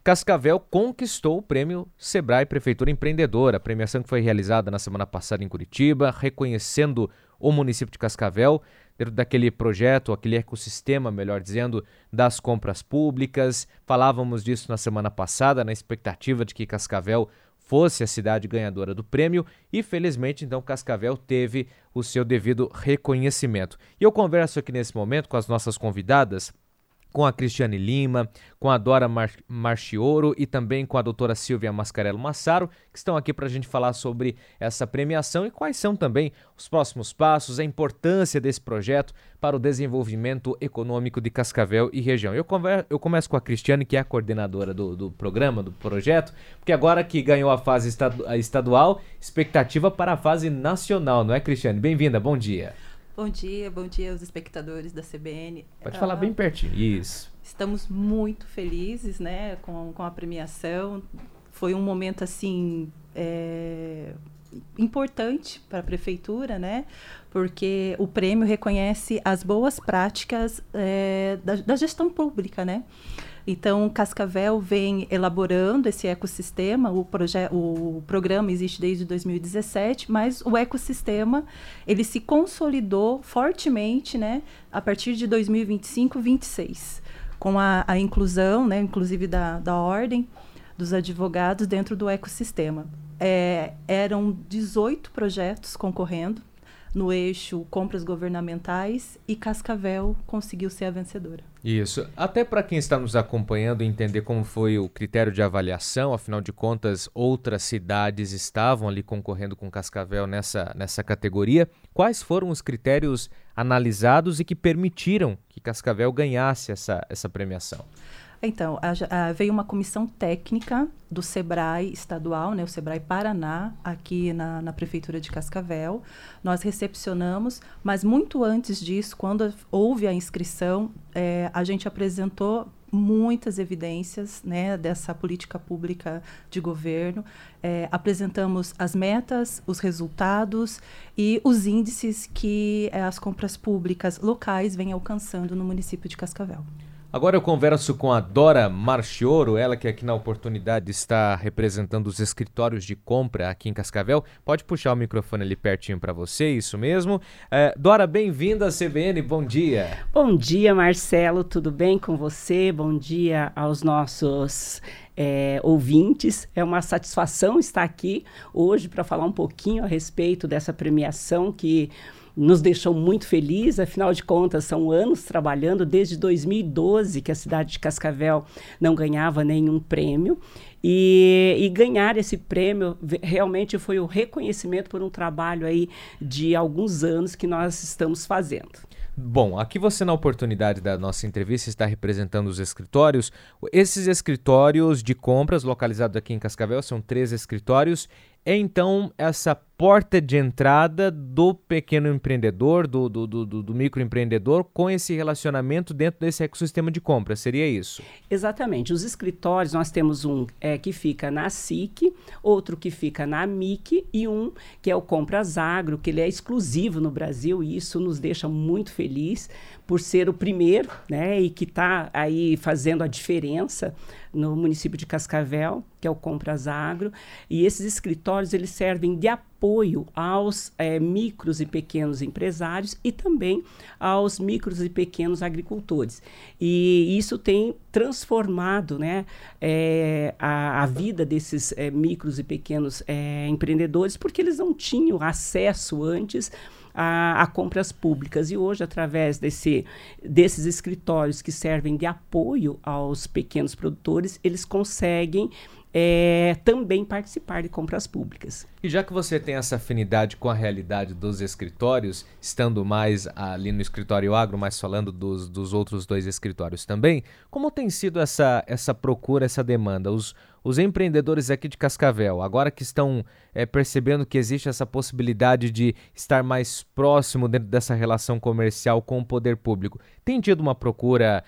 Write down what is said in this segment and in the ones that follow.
Cascavel conquistou o prêmio Sebrae Prefeitura Empreendedora, a premiação que foi realizada na semana passada em Curitiba, reconhecendo o município de Cascavel dentro daquele projeto, aquele ecossistema, melhor dizendo, das compras públicas. Falávamos disso na semana passada, na expectativa de que Cascavel fosse a cidade ganhadora do prêmio e, felizmente, então, Cascavel teve o seu devido reconhecimento. E eu converso aqui nesse momento com as nossas convidadas, com a Cristiane Lima, com a Dora Marchioro e também com a doutora Silvia Mascarello Massaro, que estão aqui para a gente falar sobre essa premiação e quais são também os próximos passos, a importância desse projeto para o desenvolvimento econômico de Cascavel e região. Eu começo com a Cristiane, que é a coordenadora do programa, do projeto, porque agora que ganhou a fase estadual, expectativa para a fase nacional, não é, Cristiane? Bem-vinda, bom dia. Bom dia aos espectadores da CBN. Pode falar bem pertinho, isso. Estamos muito felizes, né, com a premiação. Foi um momento, assim, importante para a prefeitura, né, porque o prêmio reconhece as boas práticas da gestão pública, né. Então, Cascavel vem elaborando esse ecossistema, o programa existe desde 2017, mas o ecossistema, ele se consolidou fortemente, né, a partir de 2025-26, com a inclusão, né, inclusive da ordem dos advogados dentro do ecossistema. Eram 18 projetos concorrendo no eixo compras governamentais e Cascavel conseguiu ser a vencedora. Isso. Até para quem está nos acompanhando entender como foi o critério de avaliação, afinal de contas, outras cidades estavam ali concorrendo com Cascavel nessa categoria. Quais foram os critérios analisados e que permitiram que Cascavel ganhasse essa premiação? Então, veio uma comissão técnica do Sebrae estadual, né, o Sebrae Paraná, aqui na Prefeitura de Cascavel. Nós recepcionamos, mas muito antes disso, quando houve a inscrição, a gente apresentou muitas evidências, né, dessa política pública de governo. Apresentamos as metas, os resultados e os índices que as compras públicas locais vêm alcançando no município de Cascavel. Agora eu converso com a Dora Marchioro, ela que aqui na oportunidade está representando os escritórios de compra aqui em Cascavel. Pode puxar o microfone ali pertinho para você, isso mesmo. Dora, bem-vinda à CBN, bom dia. Bom dia, Marcelo, tudo bem com você? Bom dia aos nossos ouvintes. É uma satisfação estar aqui hoje para falar um pouquinho a respeito dessa premiação que nos deixou muito felizes. Afinal de contas, são anos trabalhando, desde 2012 que a cidade de Cascavel não ganhava nenhum prêmio, e ganhar esse prêmio realmente foi o reconhecimento por um trabalho aí de alguns anos que nós estamos fazendo. Bom, aqui você, na oportunidade da nossa entrevista, está representando os escritórios. Esses escritórios de compras localizados aqui em Cascavel são 3 escritórios. Então, essa porta de entrada do pequeno empreendedor, do microempreendedor, com esse relacionamento dentro desse ecossistema de compras, seria isso? Exatamente. Os escritórios, nós temos um que fica na SIC, outro que fica na MIC e um que é o Compras Agro, que ele é exclusivo no Brasil, e isso nos deixa muito feliz por ser o primeiro, né, e que está aí fazendo a diferença no município de Cascavel, que é o Compras Agro. E esses escritórios, eles servem de apoio aos micros e pequenos empresários e também aos micros e pequenos agricultores. E isso tem transformado, né, a vida desses micros e pequenos empreendedores, porque eles não tinham acesso antes a compras públicas. E hoje, através desses escritórios que servem de apoio aos pequenos produtores, eles conseguem também participar de compras públicas. E já que você tem essa afinidade com a realidade dos escritórios, estando mais ali no escritório agro, mas falando dos outros 2 escritórios também, como tem sido essa procura, essa demanda? Os empreendedores aqui de Cascavel, agora que estão percebendo que existe essa possibilidade de estar mais próximo dentro dessa relação comercial com o poder público, tem tido uma procura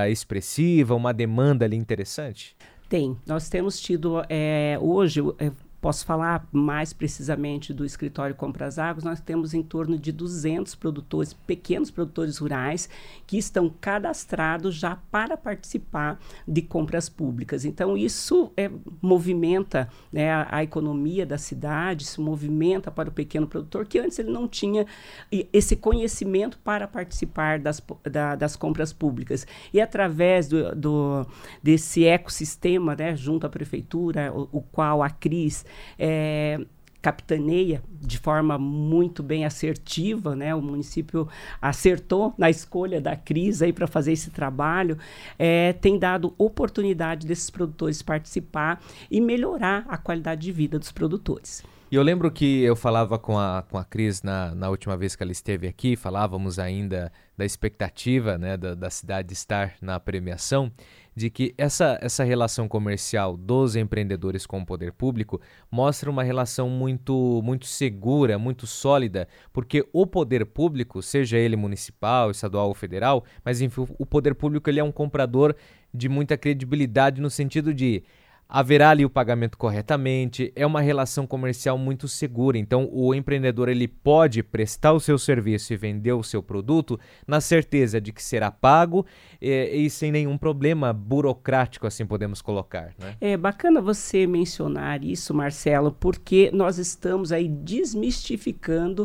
expressiva, uma demanda ali interessante? Tem. Nós temos tido hoje posso falar mais precisamente do escritório Compras Agro, nós temos em torno de 200 produtores, pequenos produtores rurais, que estão cadastrados já para participar de compras públicas. Então, isso movimenta, né, a economia da cidade, se movimenta para o pequeno produtor, que antes ele não tinha esse conhecimento para participar das compras públicas. E através desse ecossistema, né, junto à prefeitura, o qual a CRIS capitaneia de forma muito bem assertiva, né? O município acertou na escolha da CRIS para fazer esse trabalho, tem dado oportunidade desses produtores participar e melhorar a qualidade de vida dos produtores. E eu lembro que eu falava com a Cris na última vez que ela esteve aqui, falávamos ainda da expectativa, né, da cidade estar na premiação, de que essa relação comercial dos empreendedores com o poder público mostra uma relação muito, muito segura, muito sólida, porque o poder público, seja ele municipal, estadual ou federal, mas enfim, o poder público ele é um comprador de muita credibilidade no sentido de haverá ali o pagamento corretamente, é uma relação comercial muito segura. Então, o empreendedor ele pode prestar o seu serviço e vender o seu produto na certeza de que será pago e sem nenhum problema burocrático, assim podemos colocar, né? É bacana você mencionar isso, Marcelo, porque nós estamos aí desmistificando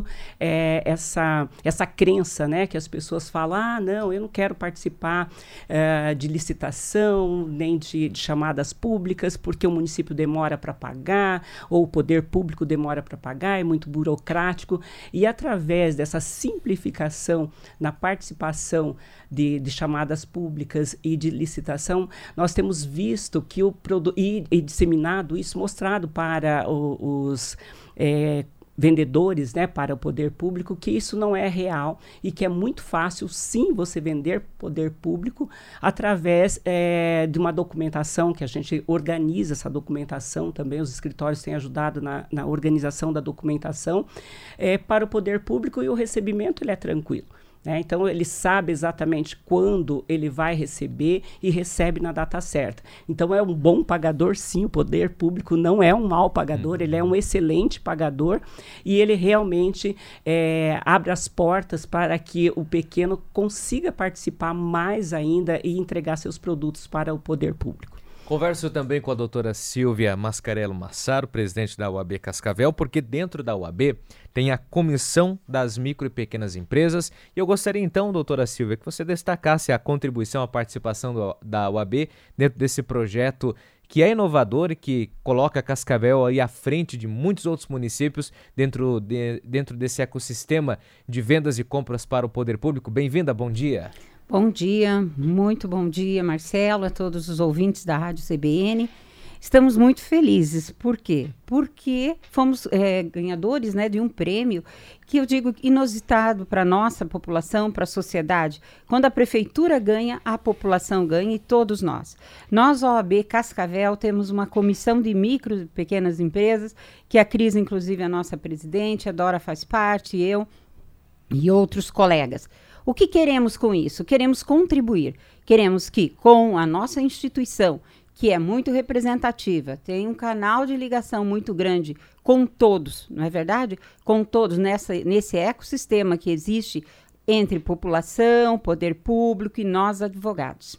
essa crença, né, que as pessoas falam, não, eu não quero participar de licitação, nem de chamadas públicas, porque o município demora para pagar, ou o poder público demora para pagar, é muito burocrático. E através dessa simplificação na participação de chamadas públicas e de licitação, nós temos visto que e disseminado isso, mostrado para os vendedores, né, para o poder público, que isso não é real e que é muito fácil, sim, você vender poder público através de uma documentação que a gente organiza, essa documentação também, os escritórios têm ajudado na organização da documentação para o poder público, e o recebimento ele é tranquilo. Então, ele sabe exatamente quando ele vai receber e recebe na data certa. Então, é um bom pagador, sim, o poder público não é um mau pagador, ele é um excelente pagador, e ele realmente abre as portas para que o pequeno consiga participar mais ainda e entregar seus produtos para o poder público. Converso também com a doutora Silvia Mascarello Massaro, presidente da UAB Cascavel, porque dentro da UAB tem a Comissão das Micro e Pequenas Empresas. E eu gostaria então, doutora Silvia, que você destacasse a contribuição, a participação da UAB dentro desse projeto que é inovador e que coloca Cascavel aí à frente de muitos outros municípios dentro desse ecossistema de vendas e compras para o poder público. Bem-vinda, bom dia. Bom dia, muito bom dia, Marcelo, a todos os ouvintes da Rádio CBN. Estamos muito felizes. Por quê? Porque fomos ganhadores, né, de um prêmio que eu digo inusitado para a nossa população, para a sociedade. Quando a prefeitura ganha, a população ganha e todos nós. Nós, OAB Cascavel, temos uma comissão de micro e pequenas empresas, que a Cris, inclusive, é a nossa presidente, a Dora faz parte, eu e outros colegas. O que queremos com isso? Queremos contribuir. Queremos que, com a nossa instituição, que é muito representativa, tem um canal de ligação muito grande com todos, não é verdade? Com todos nesse ecossistema que existe entre população, poder público e nós advogados.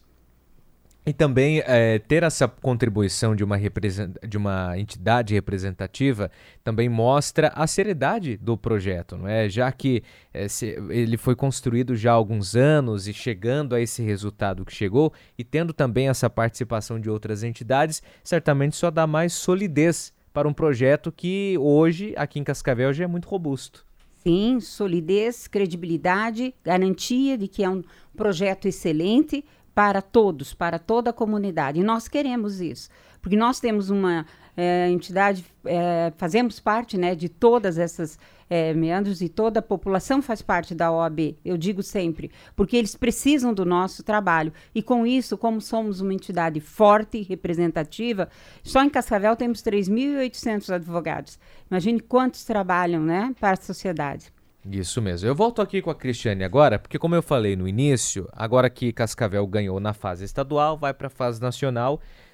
E também ter essa contribuição de uma entidade representativa também mostra a seriedade do projeto, não é? Já que ele foi construído já há alguns anos e chegando a esse resultado que chegou e tendo também essa participação de outras entidades, certamente só dá mais solidez para um projeto que hoje, aqui em Cascavel, já é muito robusto. Sim, solidez, credibilidade, garantia de que é um projeto excelente para todos, para toda a comunidade. E nós queremos isso, porque nós temos uma entidade, fazemos parte, né, de todas essas meandros e toda a população faz parte da OAB, eu digo sempre, porque eles precisam do nosso trabalho. E com isso, como somos uma entidade forte e representativa, só em Cascavel temos 3.800 advogados. Imagine quantos trabalham, né, para a sociedade. Isso mesmo. Eu volto aqui com a Cristiane agora, porque como eu falei no início, agora que Cascavel ganhou na fase estadual, vai para a fase nacional.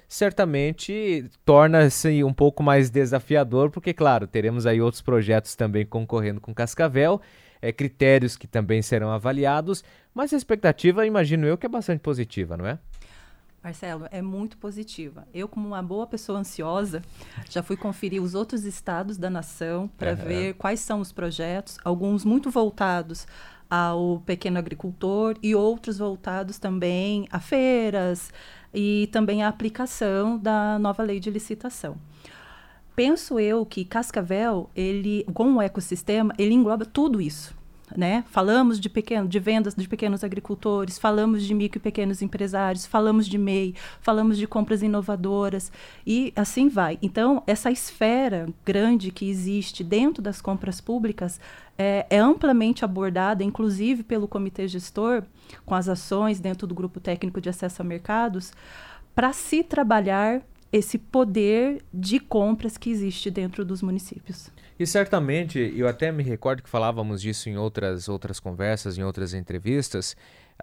certamente torna-se um pouco mais desafiador, porque, claro, teremos aí outros projetos também concorrendo com Cascavel, critérios que também serão avaliados, mas a expectativa, imagino eu, que é bastante positiva, não é? Marcelo, é muito positiva. Eu, como uma boa pessoa ansiosa, já fui conferir os outros estados da nação para ver quais são os projetos, alguns muito voltados ao pequeno agricultor e outros voltados também a feiras e também à aplicação da nova lei de licitação. Penso eu que Cascavel, ele, com o ecossistema, ele engloba tudo isso. Né? Falamos de vendas de pequenos agricultores, falamos de micro e pequenos empresários, falamos de MEI, falamos de compras inovadoras e assim vai. Então, essa esfera grande que existe dentro das compras públicas é amplamente abordada, inclusive pelo comitê gestor, com as ações dentro do Grupo Técnico de Acesso a Mercados, para se trabalhar esse poder de compras que existe dentro dos municípios. E certamente, eu até me recordo que falávamos disso em outras conversas, em outras entrevistas,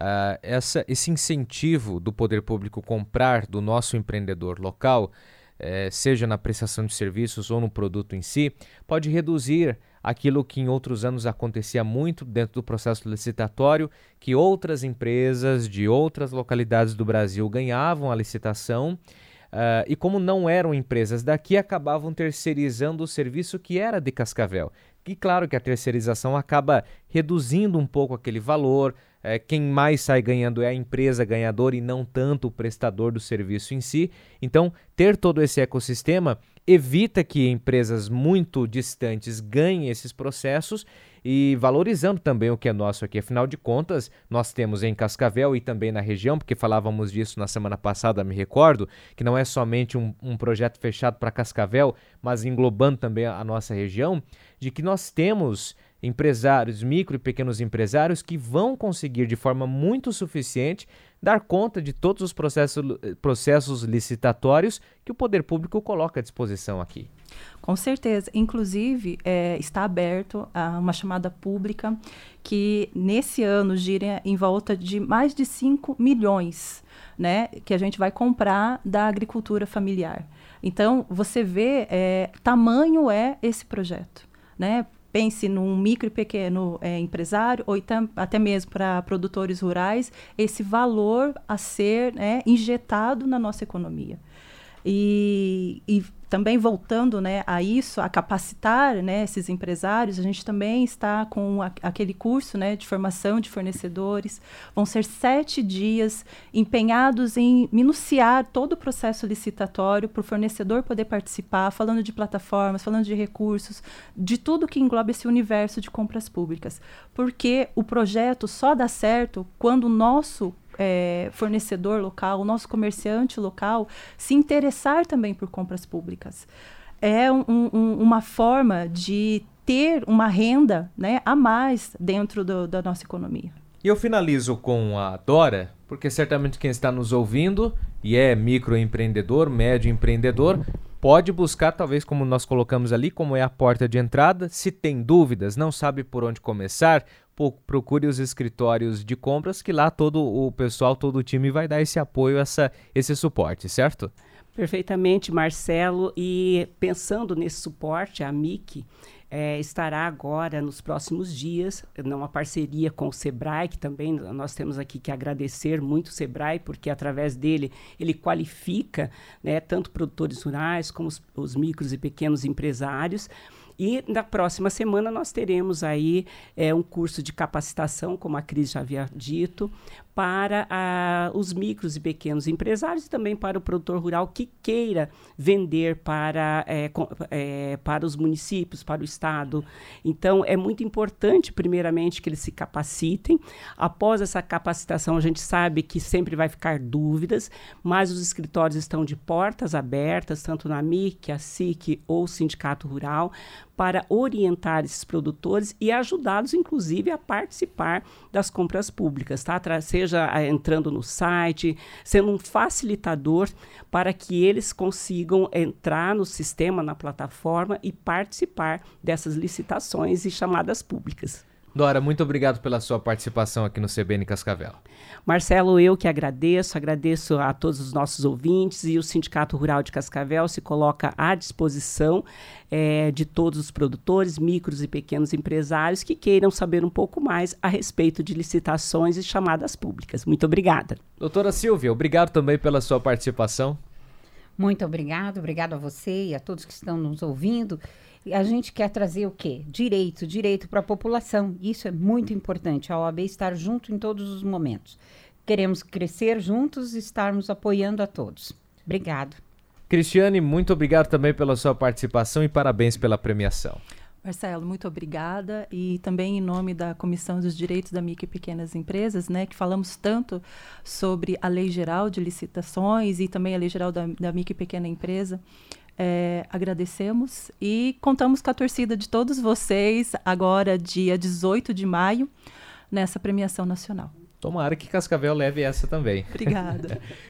esse incentivo do poder público comprar do nosso empreendedor local, seja na prestação de serviços ou no produto em si, pode reduzir aquilo que em outros anos acontecia muito dentro do processo licitatório, que outras empresas de outras localidades do Brasil ganhavam a licitação, e como não eram empresas daqui, acabavam terceirizando o serviço que era de Cascavel. E claro que a terceirização acaba reduzindo um pouco aquele valor, quem mais sai ganhando é a empresa ganhadora e não tanto o prestador do serviço em si. Então, ter todo esse ecossistema evita que empresas muito distantes ganhem esses processos e valorizando também o que é nosso aqui. Afinal de contas, nós temos em Cascavel e também na região, porque falávamos disso na semana passada, me recordo, que não é somente um projeto fechado para Cascavel, mas englobando também a nossa região, de que nós temos empresários, micro e pequenos empresários que vão conseguir de forma muito suficiente dar conta de todos os processos licitatórios que o poder público coloca à disposição aqui. Com certeza. Inclusive, está aberto a uma chamada pública que, nesse ano, gira em volta de mais de 5 milhões, né, que a gente vai comprar da agricultura familiar. Então, você vê, tamanho é esse projeto, né? Pense num micro e pequeno empresário, ou então, até mesmo para produtores rurais, esse valor a ser injetado na nossa economia. E também voltando, né, a isso, a capacitar, né, esses empresários, a gente também está com aquele curso, né, de formação de fornecedores. Vão ser 7 dias empenhados em minuciar todo o processo licitatório para o fornecedor poder participar, falando de plataformas, falando de recursos, de tudo que engloba esse universo de compras públicas. Porque o projeto só dá certo quando o nosso fornecedor local, o nosso comerciante local, se interessar também por compras públicas. É uma forma de ter uma renda, né, a mais dentro da nossa economia. E eu finalizo com a Dora, porque certamente quem está nos ouvindo e é microempreendedor, médio empreendedor, pode buscar, talvez como nós colocamos ali, como é a porta de entrada. Se tem dúvidas, não sabe por onde começar, procure os escritórios de compras, que lá todo o pessoal, todo o time vai dar esse apoio, esse suporte, certo? Perfeitamente, Marcelo. E pensando nesse suporte, a MIC estará agora, nos próximos dias, numa parceria com o Sebrae, que também nós temos aqui que agradecer muito o Sebrae, porque através dele ele qualifica, né, tanto produtores rurais como os micros e pequenos empresários. E na próxima semana nós teremos aí um curso de capacitação, como a Cris já havia dito, para os micros e pequenos empresários e também para o produtor rural que queira vender para os municípios, para o estado. Então, é muito importante, primeiramente, que eles se capacitem. Após essa capacitação, a gente sabe que sempre vai ficar dúvidas, mas os escritórios estão de portas abertas, tanto na MIC, a SIC ou o Sindicato Rural, para orientar esses produtores e ajudá-los, inclusive, a participar das compras públicas, tá? Seja entrando no site, sendo um facilitador para que eles consigam entrar no sistema, na plataforma e participar dessas licitações e chamadas públicas. Dora, muito obrigado pela sua participação aqui no CBN Cascavel. Marcelo, eu que agradeço a todos os nossos ouvintes, e o Sindicato Rural de Cascavel se coloca à disposição de todos os produtores, micros e pequenos empresários que queiram saber um pouco mais a respeito de licitações e chamadas públicas. Muito obrigada. Doutora Silvia, obrigado também pela sua participação. Muito obrigado a você e a todos que estão nos ouvindo. A gente quer trazer o quê? Direito para a população. Isso é muito importante, a OAB estar junto em todos os momentos. Queremos crescer juntos e estarmos apoiando a todos. Obrigado. Cristiane, muito obrigado também pela sua participação e parabéns pela premiação. Marcelo, muito obrigada, e também em nome da Comissão dos Direitos da Micro e Pequenas Empresas, né, que falamos tanto sobre a Lei Geral de Licitações e também a Lei Geral da Micro e Pequena Empresa. Agradecemos e contamos com a torcida de todos vocês agora, dia 18 de maio, nessa premiação nacional. Tomara que Cascavel leve essa também. Obrigada.